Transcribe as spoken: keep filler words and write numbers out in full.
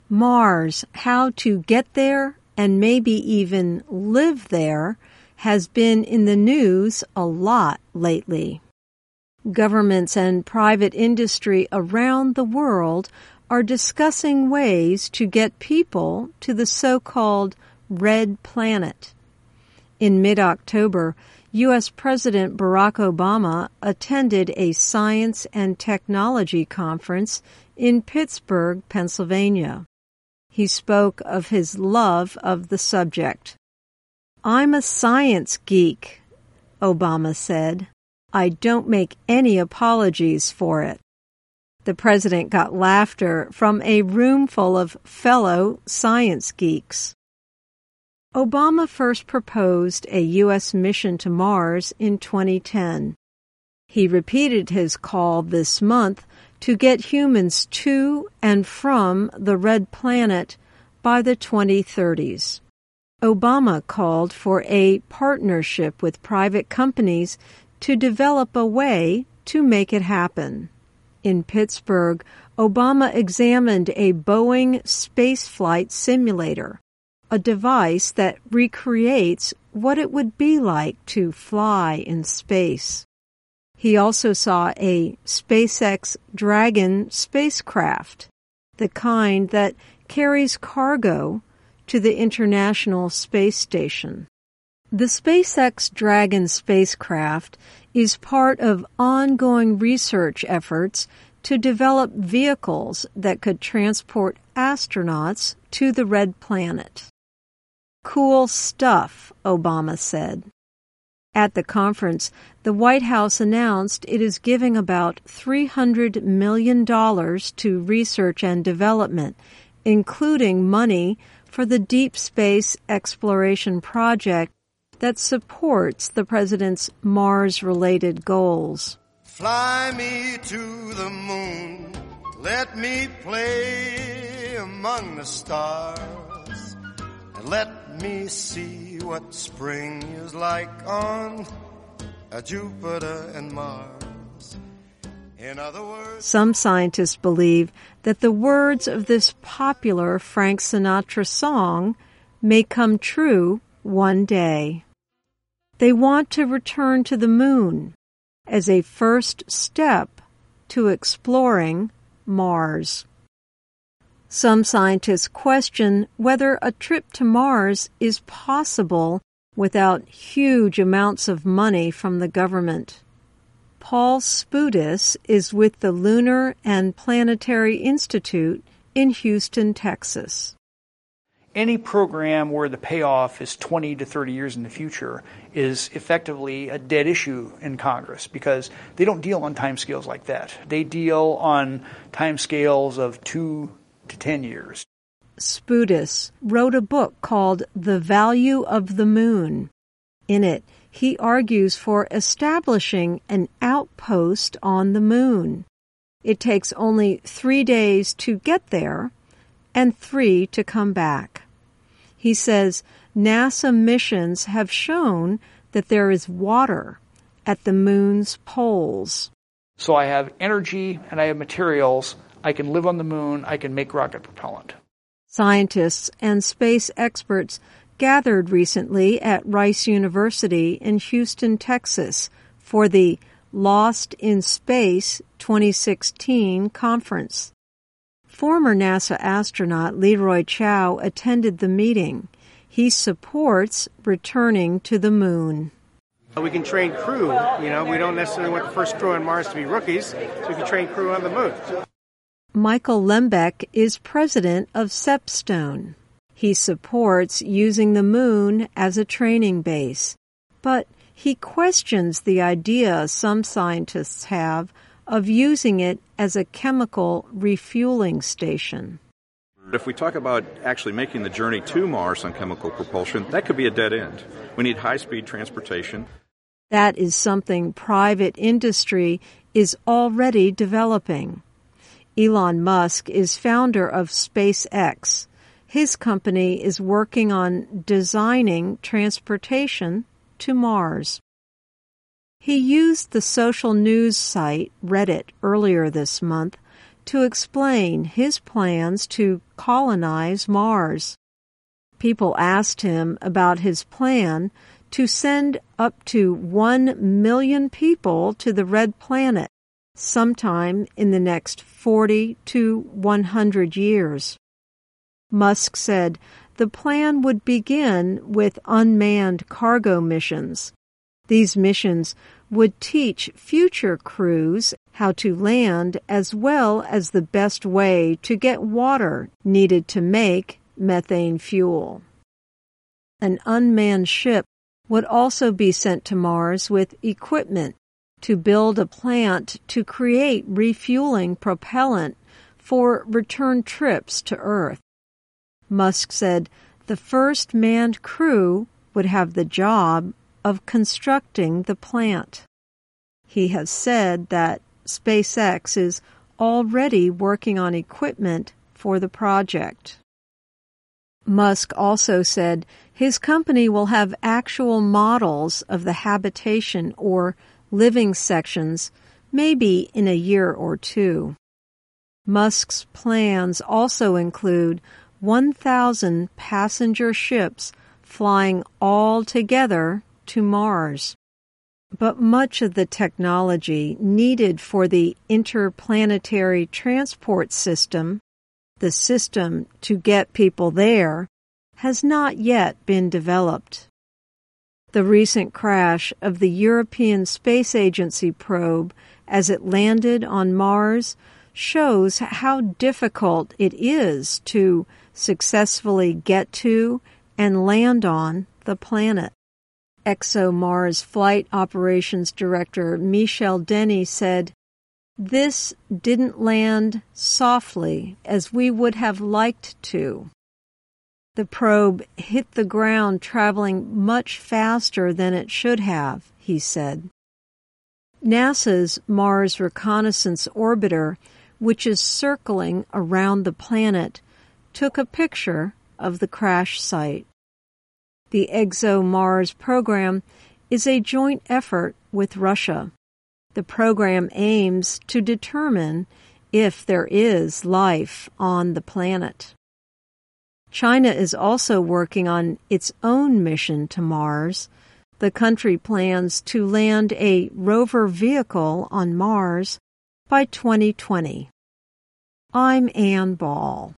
Mars, how to get there and maybe even live there, has been in the news a lot lately. Governments and private industry around the world are discussing ways to get people to the so-called Red Planet. In mid-October, U S President Barack Obama attended a science and technology conference in Pittsburgh, Pennsylvania. He spoke of his love of the subject. "I'm a science geek," Obama said. "I don't make any apologies for it." The president got laughter from a room full of fellow science geeks. Obama first proposed a U S mission to Mars in twenty ten. He repeated his call this month to get humans to and from the Red Planet by the twenty thirties. Obama called for a partnership with private companies to develop a way to make it happen. In Pittsburgh, Obama examined a Boeing spaceflight simulator, a device that recreates what it would be like to fly in space. He also saw a SpaceX Dragon spacecraft, the kind that carries cargo to the International Space Station. The SpaceX Dragon spacecraft is part of ongoing research efforts to develop vehicles that could transport astronauts to the Red Planet. "Cool stuff," Obama said. At the conference, the White House announced it is giving about three hundred million dollars to research and development, including money for the Deep Space Exploration Project that supports the president's Mars-related goals. Fly me to the moon, let me play among the stars, and let me see what spring is like on Jupiter and Mars. In other words, some scientists believe that the words of this popular Frank Sinatra song may come true one day. They want to return to the moon as a first step to exploring Mars. Some scientists question whether a trip to Mars is possible without huge amounts of money from the government. Paul Spudis is with the Lunar and Planetary Institute in Houston, Texas. Any program where the payoff is twenty to thirty years in the future is effectively a dead issue in Congress because they don't deal on timescales like that. They deal on timescales of two to ten years. Spudis wrote a book called The Value of the Moon. In it, he argues for establishing an outpost on the moon. It takes only three days to get there and three to come back. He says NASA missions have shown that there is water at the moon's poles. So I have energy and I have materials. I can live on the moon. I can make rocket propellant. Scientists and space experts gathered recently at Rice University in Houston, Texas for the Lost in Space twenty sixteen conference. Former NASA astronaut Leroy Chiao attended the meeting. He supports returning to the moon. We can train crew. You know, we don't necessarily want the first crew on Mars to be rookies, so we can train crew on the moon. Michael Lembeck is president of SEPSTONE. He supports using the moon as a training base, but he questions the idea some scientists have of using it as a chemical refueling station. If we talk about actually making the journey to Mars on chemical propulsion, that could be a dead end. We need high-speed transportation. That is something private industry is already developing. Elon Musk is founder of SpaceX. His company is working on designing transportation to Mars. He used the social news site Reddit earlier this month to explain his plans to colonize Mars. People asked him about his plan to send up to one million people to the Red Planet sometime in the next forty to one hundred years. Musk said the plan would begin with unmanned cargo missions. These missions would teach future crews how to land as well as the best way to get water needed to make methane fuel. An unmanned ship would also be sent to Mars with equipment to build a plant to create refueling propellant for return trips to Earth. Musk said the first manned crew would have the job of constructing the plant. He has said that SpaceX is already working on equipment for the project. Musk also said his company will have actual models of the habitation or living sections maybe in a year or two. Musk's plans also include one thousand passenger ships flying all together to Mars. But much of the technology needed for the interplanetary transport system, the system to get people there, has not yet been developed. The recent crash of the European Space Agency probe as it landed on Mars shows how difficult it is to successfully get to and land on the planet. ExoMars Flight Operations Director Michel Denny said, "This didn't land softly as we would have liked to." The probe hit the ground traveling much faster than it should have, he said. NASA's Mars Reconnaissance Orbiter, which is circling around the planet, took a picture of the crash site. The ExoMars program is a joint effort with Russia. The program aims to determine if there is life on the planet. China is also working on its own mission to Mars. The country plans to land a rover vehicle on Mars by twenty twenty. I'm Ann Ball.